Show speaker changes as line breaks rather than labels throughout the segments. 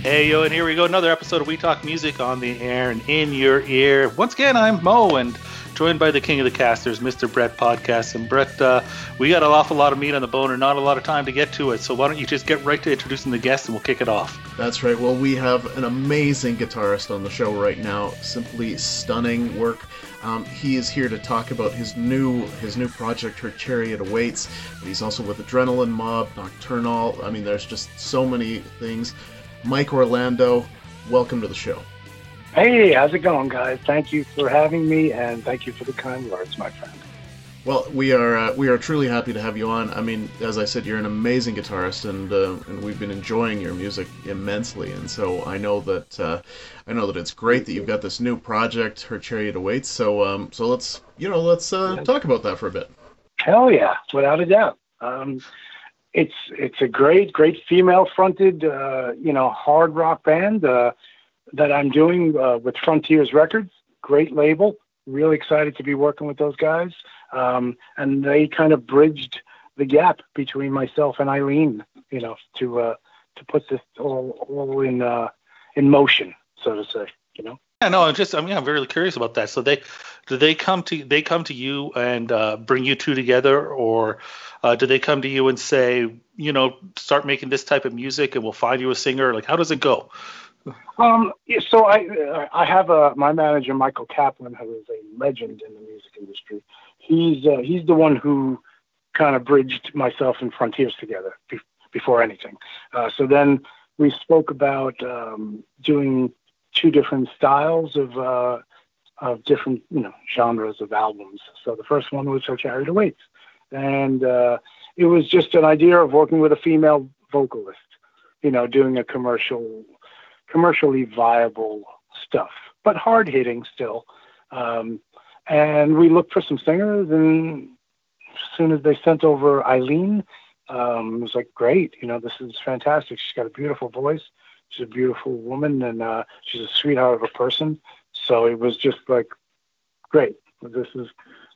Hey, yo, and here we go. Another episode of We Talk Music on the air and in your ear. Once again, I'm Mo, and joined by the king of the casters, Mr. Brett Podcast. And Brett, we got an awful lot of meat on the bone and not a lot of time to get to it. So why don't you just get right to introducing the guest and we'll kick it off.
That's right. Well, we have an amazing guitarist on the show right now. Simply stunning work. He is here to talk about his new project, Her Chariot Awaits. He's also with Adrenaline Mob, Nocturnal. I mean, there's just so many things. Mike Orlando, welcome to the show.
Hey, how's it going, guys? Thank you for having me, and thank you for the kind words, my friend.
Well, we are truly happy to have you on. I mean, as I said, you're an amazing guitarist, and we've been enjoying your music immensely. And so I know that it's great that you've got this new project, Her Chariot Awaits. So let's talk about that for a bit.
Hell yeah, without a doubt. It's a great female-fronted, hard rock band that I'm doing with Frontiers Records. Great label. Really excited to be working with those guys. And they kind of bridged the gap between myself and Eileen, to put this all in motion, so to say,
Yeah, no, I'm really curious about that. So do they come to you and bring you two together, or do they come to you and say, start making this type of music and we'll find you a singer? Like, how does it go?
So I have my manager, Michael Kaplan, who is a legend in the music industry. He's the one who kind of bridged myself and Frontiers together before anything. So then we spoke about doing two different styles of different genres of albums. So the first one was Her Chariot Awaits, and it was just an idea of working with a female vocalist, doing a commercially viable stuff, but hard hitting still. And we looked for some singers, and as soon as they sent over Eileen, it was like, great, this is fantastic. She's got a beautiful voice. She's a beautiful woman, and she's a sweetheart of a person. So it was just like, great. This is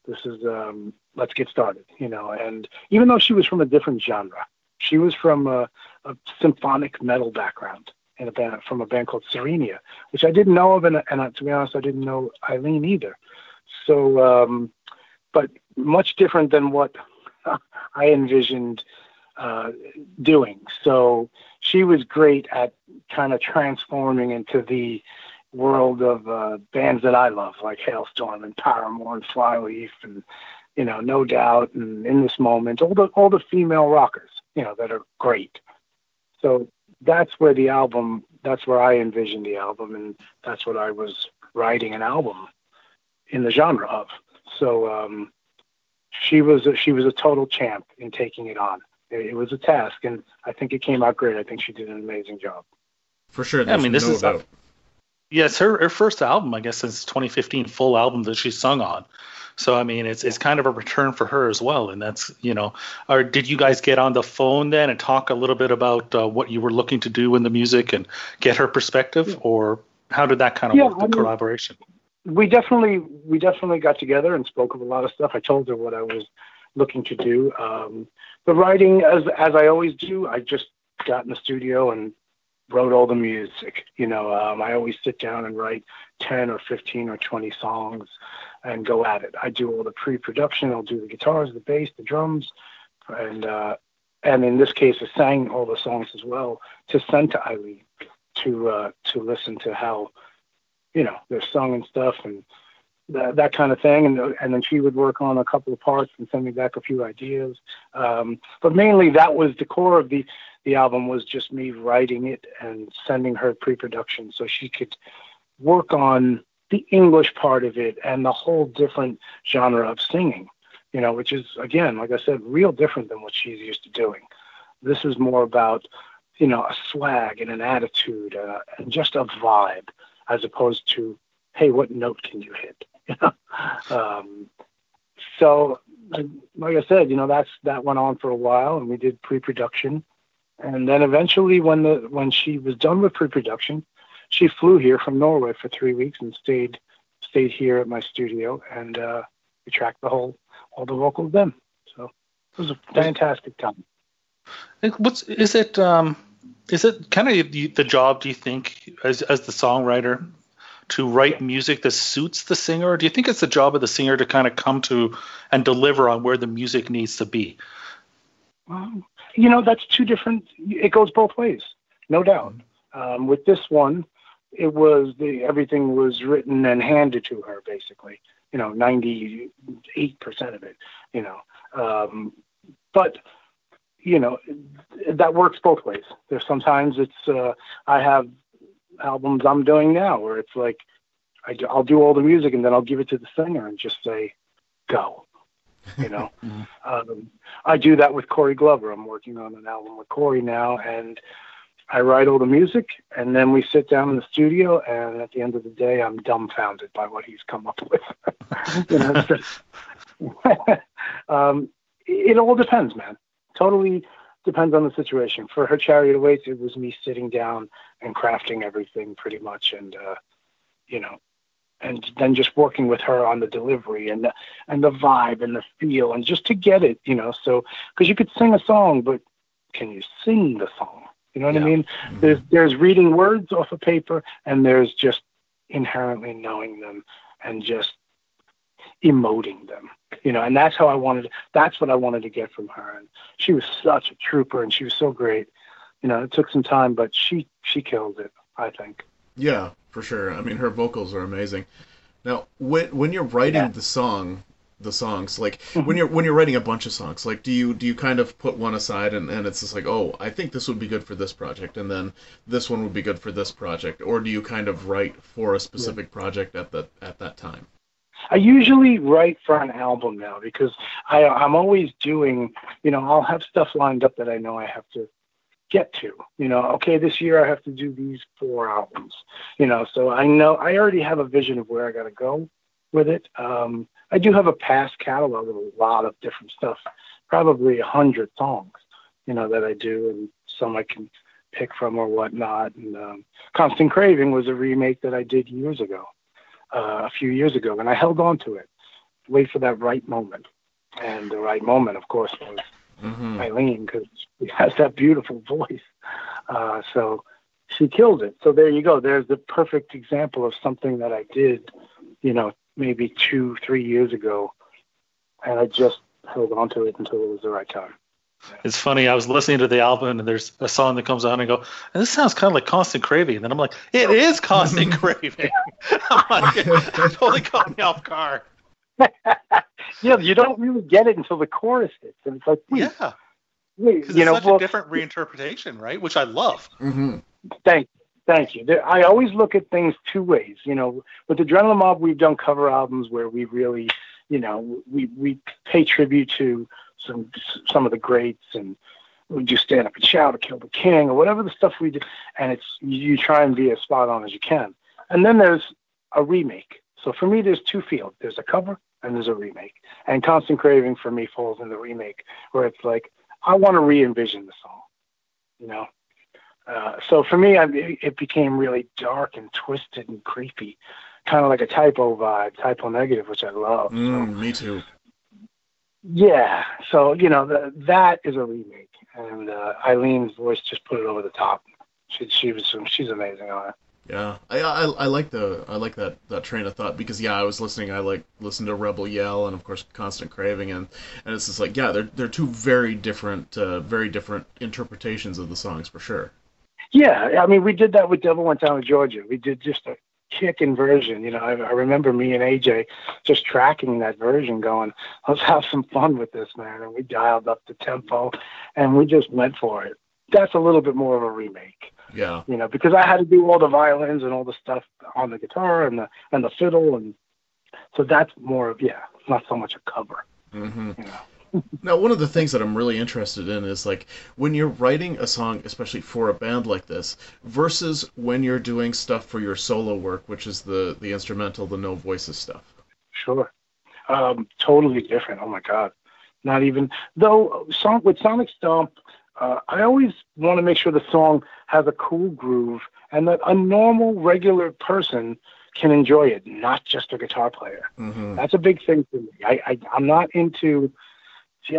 let's get started, And even though she was from a different genre, she was from a symphonic metal background in a band, from a band called Serenia, which I didn't know of, and to be honest, I didn't know Eileen either. So, but much different than what I envisioned doing. So she was great at kind of transforming into the world of bands that I love, like Hailstorm and Paramore and Flyleaf and No Doubt and In This Moment, all the female rockers, that are great. So that's where I envisioned the album, and that's what I was writing an album in the genre of. So she was a total champ in taking it on. It was a task, and I think it came out great. I think she did an amazing job.
For sure.
This is doubt. Yes, her first album, I guess, since 2015, full album that she sung on. So, I mean, it's kind of a return for her as well. And that's, or did you guys get on the phone then and talk a little bit about what you were looking to do in the music and get her perspective? Or how did that kind of work, the collaboration?
We definitely got together and spoke of a lot of stuff. I told her what I was looking to do. The writing, as I always do, I just got in the studio and wrote all the music. I always sit down and write 10 or 15 or 20 songs and go at it. I do all the pre-production. I'll do the guitars, the bass, the drums, and in this case, I sang all the songs as well to send to Eileen to listen to how they're sung and stuff and that kind of thing. And then she would work on a couple of parts and send me back a few ideas. But mainly that was the core of the album, was just me writing it and sending her pre-production so she could work on the English part of it and the whole different genre of singing, which is, again, like I said, real different than what she's used to doing. This is more about, a swag and an attitude and just a vibe, as opposed to, hey, what note can you hit? So, like I said, that went on for a while, and we did pre-production. And then eventually, when she was done with pre-production, she flew here from Norway for 3 weeks and stayed here at my studio, and we tracked all the vocals then. So it was a fantastic time.
Is it Is it kind of the job, do you think, as the songwriter, to write music that suits the singer? Or do you think it's the job of the singer to kind of come to and deliver on where the music needs to be?
That's two different. It goes both ways, no doubt. With this one, it was everything was written and handed to her, basically. 98% of it. But that works both ways. There's sometimes it's I have albums I'm doing now where it's like I'll do all the music and then I'll give it to the singer and just say, go. I do that with Corey Glover. I'm working on an album with Corey now, and I write all the music, and then we sit down in the studio, and at the end of the day, I'm dumbfounded by what he's come up with. It all depends, man. Totally depends on the situation. For Her Chariot Awaits, it was me sitting down and crafting everything pretty much, and and then just working with her on the delivery and the vibe and the feel, and just to get it, so because you could sing a song, but can you sing the song? You know what I mean? Mm-hmm. There's reading words off of paper, and there's just inherently knowing them and just emoting them, and that's what I wanted to get from her. And she was such a trooper, and she was so great. It took some time, but she killed it, I think.
Yeah, for sure. I mean, her vocals are amazing. Now, when you're writing the songs, like when you're writing a bunch of songs, like do you kind of put one aside and it's just like, oh, I think this would be good for this project, and then this one would be good for this project, or do you kind of write for a specific project at that time?
I usually write for an album now because I'm always doing, I'll have stuff lined up that I know I have to get to, okay, this year I have to do these 4 albums, so I know I already have a vision of where I got to go with it. I do have a past catalog of a lot of different stuff, probably 100 songs, that I do, and some I can pick from or whatnot. And Constant Craving was a remake that I did a few years ago, and I held on to it, wait for that right moment. And the right moment, of course, was Eileen, because she has that beautiful voice. So she killed it. So there you go. There's the perfect example of something that I did, maybe 2-3 years ago, and I just held on to it until it was the right time.
It's funny. I was listening to the album, and there's a song that comes on, and I go, and this sounds kind of like Constant Craving. And then I'm like, it is Constant Craving. I'm like, it totally caught me off guard.
Yeah, you don't really get it until the chorus hits, and it's like, wait,
because it's such a different reinterpretation, right? Which I love.
Mm-hmm. Thank you. I always look at things 2 ways. With Adrenaline Mob, we've done cover albums where we really, we pay tribute to some of the greats, and we do Stand Up and Shout or Kill the King or whatever the stuff we do, and it's you try and be as spot on as you can. And then there's a remake. So for me, there's 2 fields. There's a cover and there's a remake. And Constant Craving for me falls in the remake, where it's like, I want to re-envision the song, So for me, it became really dark and twisted and creepy, kind of like a Typo vibe, Typo Negative, which I love.
Me too.
Yeah. So, that is a remake. And Eileen's voice just put it over the top. She's amazing on it.
Yeah, I like that train of thought, because I was listening. I listened to Rebel Yell and of course Constant Craving, and it's just like, they're 2 very different interpretations of the songs for sure. Yeah,
I mean, we did that with Devil Went Down to Georgia. We did just a kicking version. I remember me and AJ just tracking that version, going, let's have some fun with this, man. And we dialed up the tempo, and we just went for it. That's a little bit more of a remake.
Yeah.
Because I had to do all the violins and all the stuff on the guitar and the fiddle, and so that's more of not so much a cover.
Mm-hmm. Now, one of the things that I'm really interested in is like when you're writing a song, especially for a band like this, versus when you're doing stuff for your solo work, which is the instrumental, the no voices stuff.
Sure. Totally different. Oh my God. Not even though with Sonic Stomp. I always want to make sure the song has a cool groove and that a normal, regular person can enjoy it, not just a guitar player. Mm-hmm. That's a big thing for me. I'm not into just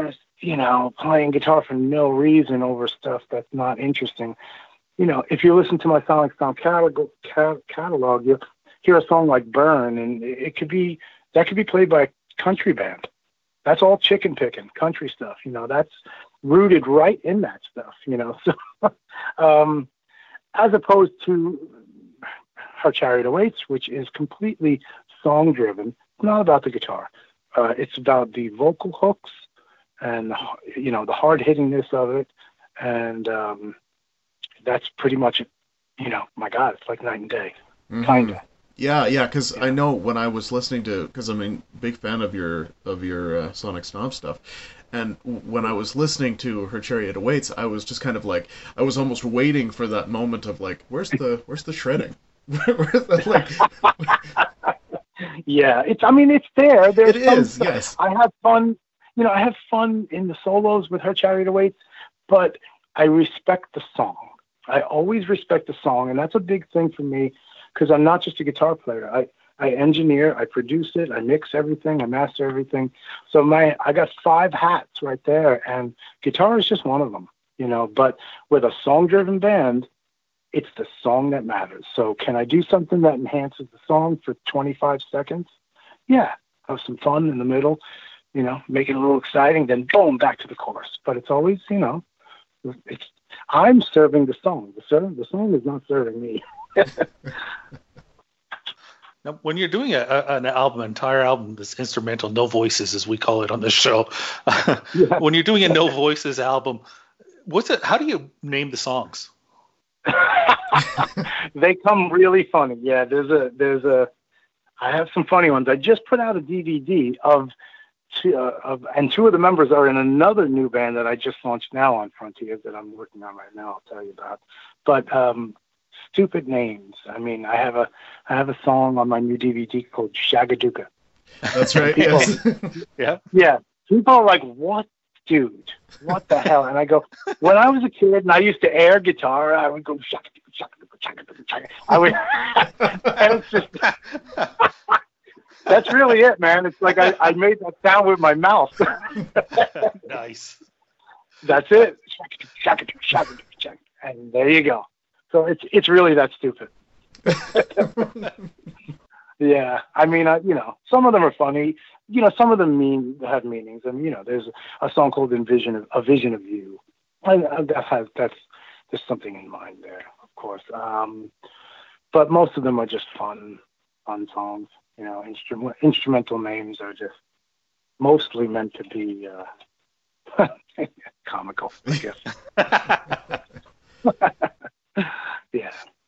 playing guitar for no reason over stuff that's not interesting. If you listen to my Sonic Stomp catalog, you'll hear a song like Burn, and that could be played by a country band. That's all chicken picking country stuff. That's rooted right in that stuff. So, as opposed to Her Chariot Awaits, which is completely song driven. It's not about the guitar. It's about the vocal hooks and the hard hittingness of it, and that's pretty much it. My God, it's like night and day, kinda.
Yeah, because I know when I was listening to, because I'm a big fan of your Sonic Stomp stuff, and when I was listening to Her Chariot Awaits, I was just kind of like, I was almost waiting for that moment of like, where's the shredding? Where's the, like...
Yeah, it's there. There's
it is, yes.
I have fun. I have fun in the solos with Her Chariot Awaits, but I respect the song. I always respect the song, and that's a big thing for me. Because I'm not just a guitar player. I engineer, I produce it, I mix everything, I master everything. So I got 5 hats right there, and guitar is just one of them, But with a song-driven band, it's the song that matters. So can I do something that enhances the song for 25 seconds? Yeah, have some fun in the middle, make it a little exciting, then boom, back to the chorus. But it's always, I'm serving the song. The song is not serving me.
Now, when you're doing an entire album, this instrumental, no voices, as we call it on this show, when you're doing a no voices album, how do you name the songs?
They come really funny. Yeah, I have some funny ones. I just put out a DVD and 2 of the members are in another new band that I just launched now on Frontiers that I'm working on right now. I'll tell you about. But stupid names. I have a song on my new DVD called Shagaduka.
That's right.
People,
yes.
Yeah. People are like, "What, dude? What the hell?" And I go, when I was a kid and I used to air guitar, I would go Shagaduka, Shagaduka, Shagaduka, Shagaduka. I would, and it's just that's really it, man. It's like I made that sound with my mouth.
Nice.
That's it. Shagaduka, Shagaduka, Shagaduka, and there you go. So it's really that stupid. Yeah, some of them are funny. Some of them have meanings, and there's a song called "A Vision of You." That's there's something in mind there, of course. But most of them are just fun songs. Instrumental names are just mostly meant to be comical, I guess. Yeah.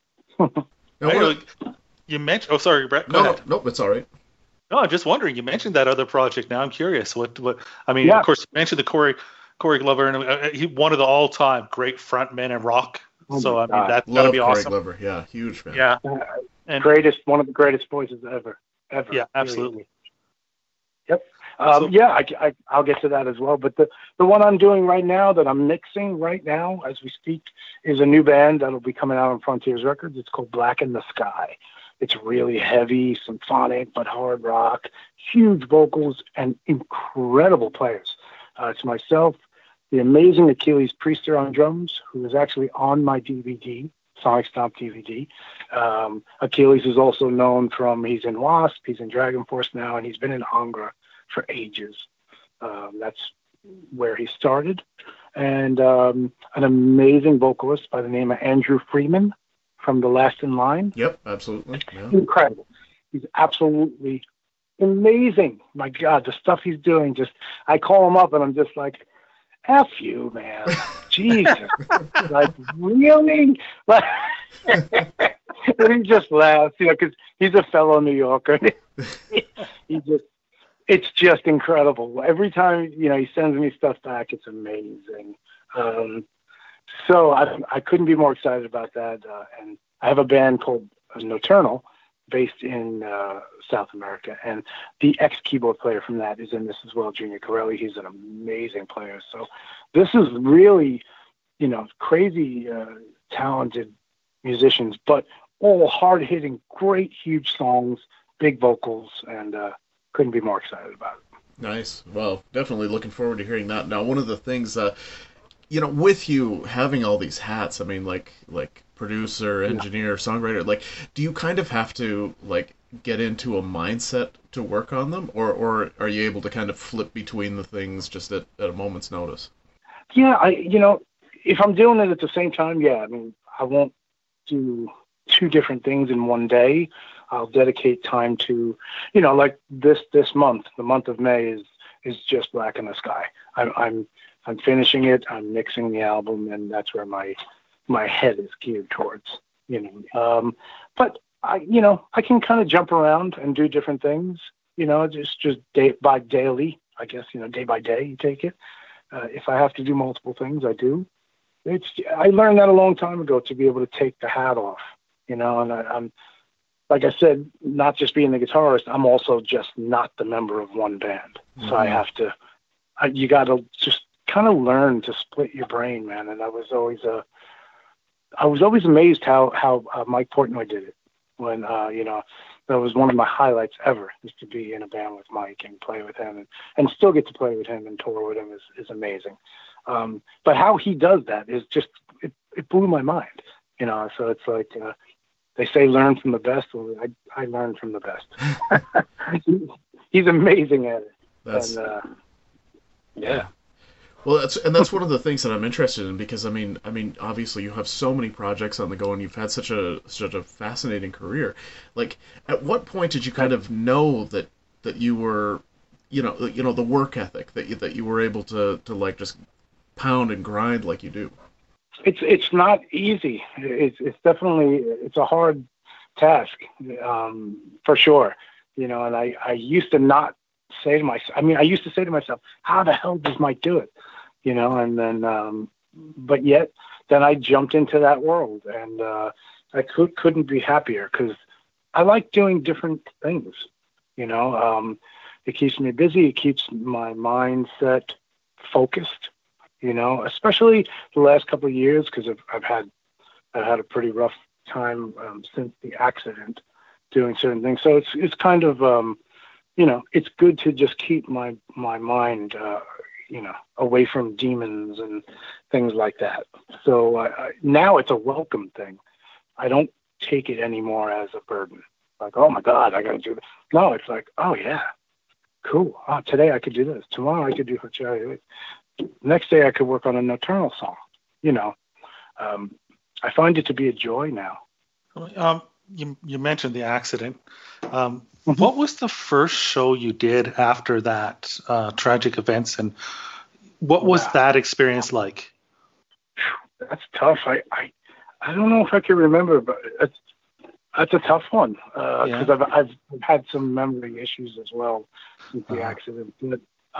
You mentioned. Oh, sorry, Brett.
No, it's all right.
No, I'm just wondering. You mentioned that other project. Now I'm curious. What?
Yeah.
Of course, you mentioned the Corey Glover, and he one of the all-time great frontmen in rock.
Oh
so
God.
That's gotta be awesome.
Corey Glover. Yeah, huge fan.
Yeah.
And one of the greatest voices ever.
Yeah, absolutely.
Yep. I'll get to that as well. But the one I'm doing right now that I'm mixing right now as we speak is a new band that'll be coming out on Frontiers Records. It's called Black in the Sky. It's really heavy, symphonic, but hard rock, huge vocals, and incredible players. It's myself, the amazing Achilles Priester on drums, who is actually on my DVD, Sonic Stomp DVD. Achilles is also known he's in Wasp, he's in Dragon Force now, and he's been in Angra for ages. That's where he started. And an amazing vocalist by the name of Andrew Freeman from The Last in Line.
Yep, absolutely. Yeah.
Incredible. He's absolutely amazing. My God, the stuff he's doing, I call him up and I'm just like, F you, man. Jesus. Like, really? And he just laughs, because he's a fellow New Yorker. It's just incredible. Every time, he sends me stuff back, it's amazing. So I couldn't be more excited about that. And I have a band called Nocturnal, based in South America, and the ex-keyboard player from that is in this as well, Junior Corelli. He's an amazing player. So this is really, crazy talented musicians, but all hard-hitting, great, huge songs, big vocals, and couldn't be more excited about it.
Nice. Well, definitely looking forward to hearing that. Now, one of the things, with you having all these hats, I mean, like producer,
Yeah.
engineer, songwriter, like, do you kind of have to like get into a mindset to work on them, or are you able to kind of flip between the things just at a moment's notice?
Yeah, if I'm doing it at the same time, yeah, I mean, I won't do two different things in one day. I'll dedicate time to, like this month. The month of May is just Black in the Sky. I'm finishing it. I'm mixing the album, and that's where my head is geared towards. But I can kind of jump around and do different things. Just day by daily. I guess day by day you take it. If I have to do multiple things, I do. I learned that a long time ago to be able to take the hat off. And I'm like I said, not just being the guitarist, I'm also just not the member of one band.
Mm-hmm.
So I have to, you got to just kind of learn to split your brain, man. And I was always amazed how Mike Portnoy did it when, that was one of my highlights ever, is to be in a band with Mike and play with him and still get to play with him and tour with him is amazing. But how he does that is just, it blew my mind, so it's like, they say learn from the best. Well, I learned from the best. He's amazing at it.
That's
yeah.
Well, that's one of the things that I'm interested in because I mean, obviously you have so many projects on the go and you've had such a fascinating career. Like, at what point did you kind of know that you were, the work ethic that you were able to like just pound and grind like you do?
It's not easy. It's definitely it's a hard task, for sure. And I used to not say to myself. I mean, I used to say to myself, "How the hell does Mike do it?" And then, but yet, then I jumped into that world, and I couldn't be happier because I like doing different things. It keeps me busy. It keeps my mindset focused. Especially the last couple of years because I've had a pretty rough time since the accident doing certain things. So it's kind of it's good to just keep my mind away from demons and things like that. So now it's a welcome thing. I don't take it anymore as a burden. Like, oh my God, I got to do this. No, it's like, oh yeah, cool. Oh, today I could do this. Tomorrow I could do Cherry. Next day I could work on a Nocturnal song. I find it to be a joy now.
You mentioned the accident. What was the first show you did after that tragic events, and what was that experience like?
That's tough. I don't know if I can remember, but that's a tough one because I've had some memory issues as well since the accident. But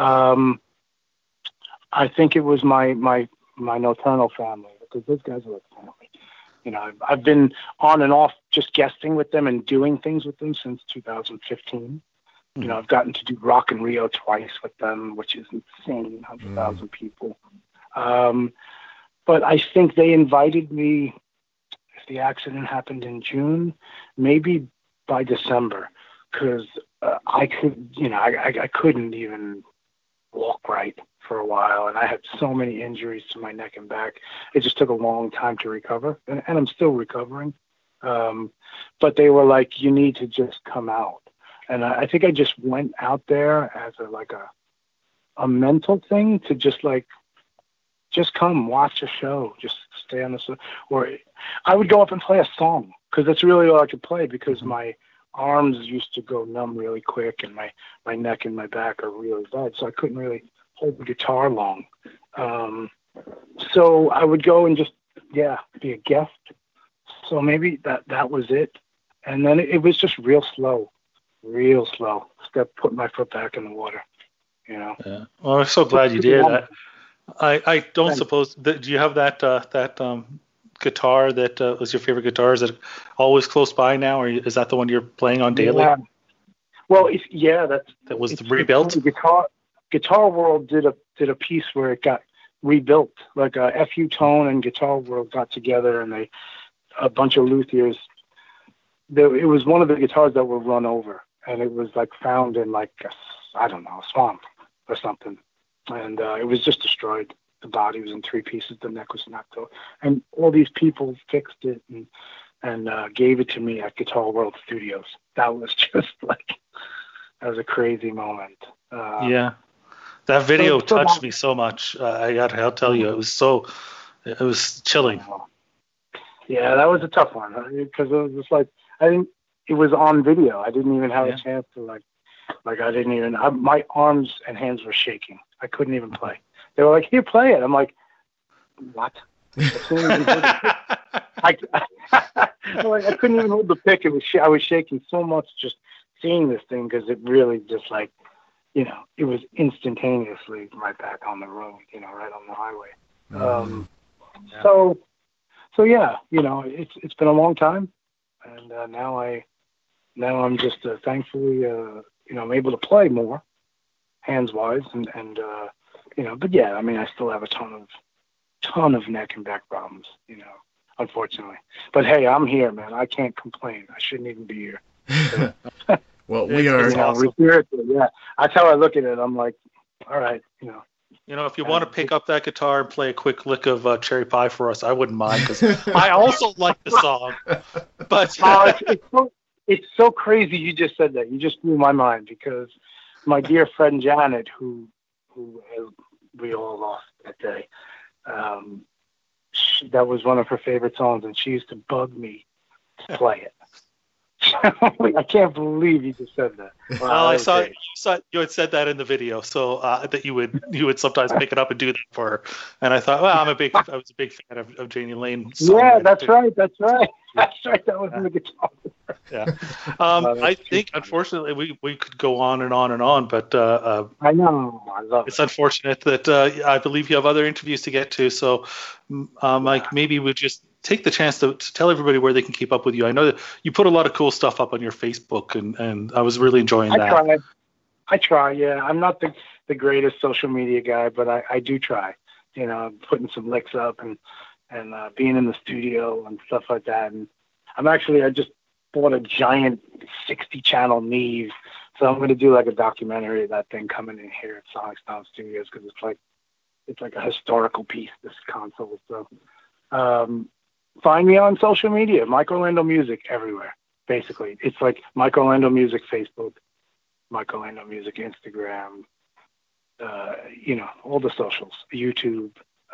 I think it was my Nocturnal family because those guys are like family. I've been on and off just guesting with them and doing things with them since 2015. I've gotten to do Rock in Rio twice with them, which is insane, 100,000 people. But I think they invited me, if the accident happened in June, maybe by December, because I couldn't even walk right for a while, and I had so many injuries to my neck and back. It just took a long time to recover, and I'm still recovering. But they were like, you need to just come out. And I think I just went out there as a mental thing to just come watch a show, just stay on the, or I would go up and play a song because that's really all I could play because my arms used to go numb really quick and my neck and my back are really bad. So I couldn't really hold the guitar long. So I would go and just, be a guest. So maybe that was it. And then it was just real slow. Putting my foot back in the water,
Yeah. Well, I'm so glad you did. I don't suppose that, do you have that guitar that was your favorite guitar? Is it always close by now, or is that the one you're playing on daily?
Yeah. Well,
that was rebuilt.
Guitar World did a piece where it got rebuilt, like FU Tone and Guitar World got together, and a bunch of luthiers. It was one of the guitars that were run over, and it was found in I don't know, a swamp or something. And it was just destroyed. The body was in 3 pieces. The neck was knocked out. And all these people fixed it and gave it to me at Guitar World Studios. That was just like, that was a crazy moment.
Yeah. That video touched me so much. I'll tell you, it was chilling.
Yeah, that was a tough one because it was just like, it was on video. I didn't even have a chance to like I didn't even, my arms and hands were shaking. I couldn't even play. They were like, here, play it. I'm like, what? I couldn't even hold the pick. I was shaking so much just seeing this thing because it really just like, it was instantaneously right back on the road, right on the highway. So yeah, it's been a long time, and now I'm just thankfully, I'm able to play more hands wise, and but yeah, I mean, I still have a ton of neck and back problems, unfortunately. But hey, I'm here, man. I can't complain. I shouldn't even be here. So,
well, we are.
Awesome.
Yeah, that's how I look at it. I'm like, all right,
if you want to pick up that guitar and play a quick lick of Cherry Pie for us, I wouldn't mind because I also like the song. But
it's so crazy you just said that. You just blew my mind because my dear friend Janet, who we all lost that day, that was one of her favorite songs, and she used to bug me to play it. I can't believe you just said that.
Wow, I saw you had said that in the video, so that you would sometimes pick it up and do that for her. And I thought, well, I was a big fan of Jani Lane.
Yeah, that's right. That was in the guitar.
Yeah. I think unfortunately we could go on and on and on, but
I know. I love
it's unfortunate that I believe you have other interviews to get to. So, Mike, maybe we'll just take the chance to tell everybody where they can keep up with you. I know that you put a lot of cool stuff up on your Facebook, and I was really enjoying that.
I try, yeah. I'm not the greatest social media guy, but I do try. Putting some licks up and being in the studio and stuff like that. And I just bought a giant 60-channel Neve, so I'm going to do like a documentary of that thing coming in here at Sonic Sound Studios because it's like a historical piece, this console. So find me on social media, Mike Orlando Music everywhere. Basically, it's like Mike Orlando Music Facebook, Mike Orlando Music Instagram, all the socials, YouTube.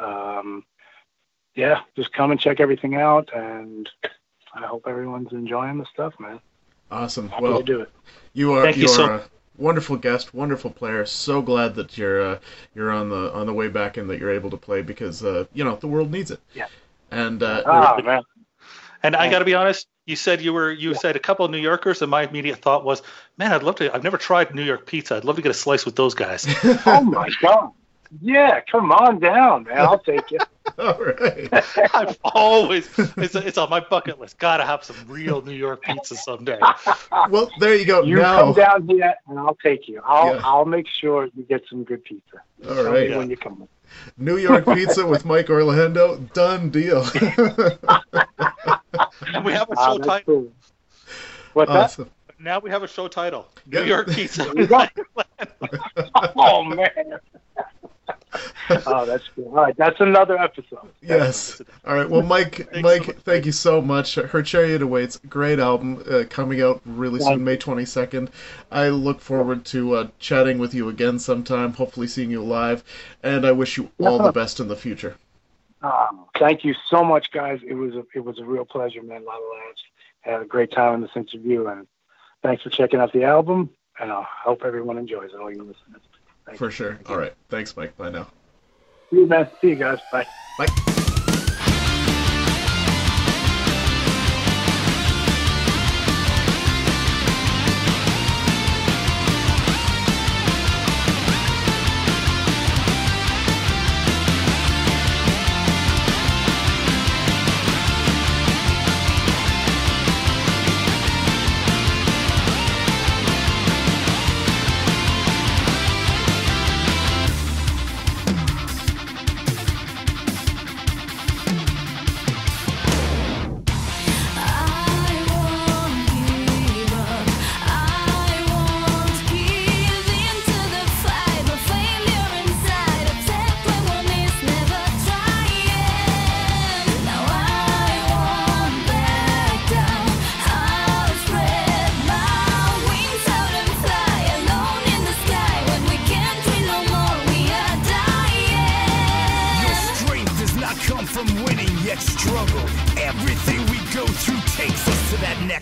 Just come and check everything out, and I hope everyone's enjoying the stuff, man.
Awesome.
Happy to do it.
You are a wonderful guest, wonderful player. So glad that you're on the way back and that you're able to play because the world needs it.
Yeah.
And
man.
And I got to be honest, you said you said a couple of New Yorkers, and my immediate thought was, man, I've never tried New York pizza. I'd love to get a slice with those guys.
Oh my God. Yeah, come on down, man. I'll take it.
All right.
I've always, it's on my bucket list. Gotta have some real New York pizza someday.
Well, there you go.
You come down here, and I'll take you. I'll make sure you get some good pizza.
All right.
When you come.
New York pizza with Mike Orlando, done deal.
And we have a show title.
Cool. What's
awesome.
that?
Now we have a show title. New York pizza.
Oh man. Oh, that's good. All right, that's another episode.
Yes. All right. Well, Mike, thank you so much. Her Chariot Awaits, great album, coming out really soon, May 22nd. I look forward to chatting with you again sometime, hopefully seeing you live, and I wish you all the best in the future.
Thank you so much, guys. It was a real pleasure, man. A lot of laughs. Had a great time in this interview, and thanks for checking out the album, and I hope everyone enjoys it, all you listeners.
For sure. All right. Thanks, Mike. Bye now.
See you, man. See you guys. Bye.
Bye.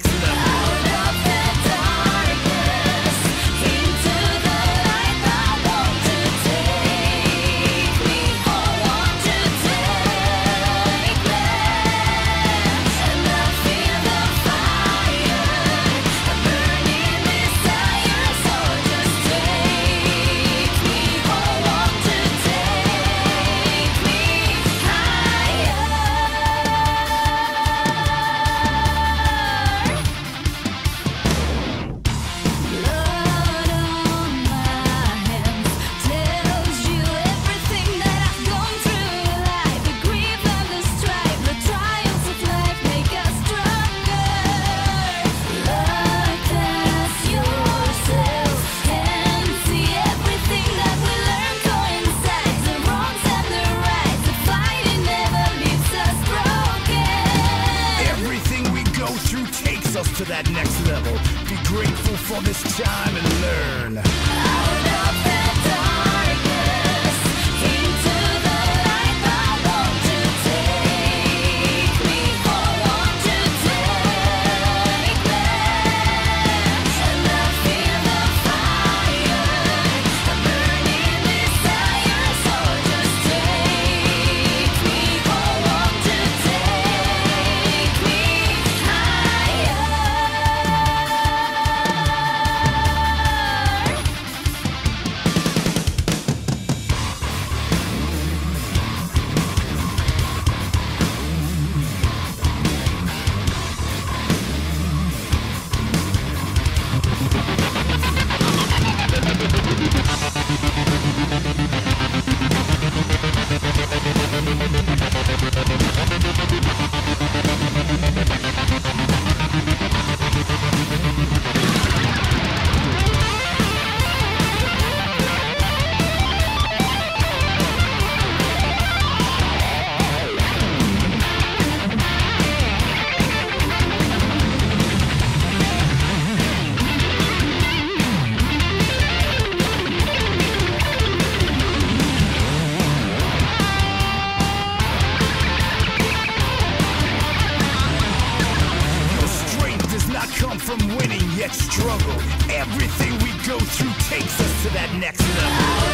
level. To that next level, be grateful for this time and learn. Out of the darkness, into the light. I want to take me, I want to take me, and I feel the fire, a burning desire. So just take me, I want to take me higher. From winning yet struggle. Everything we go through takes us to that next level.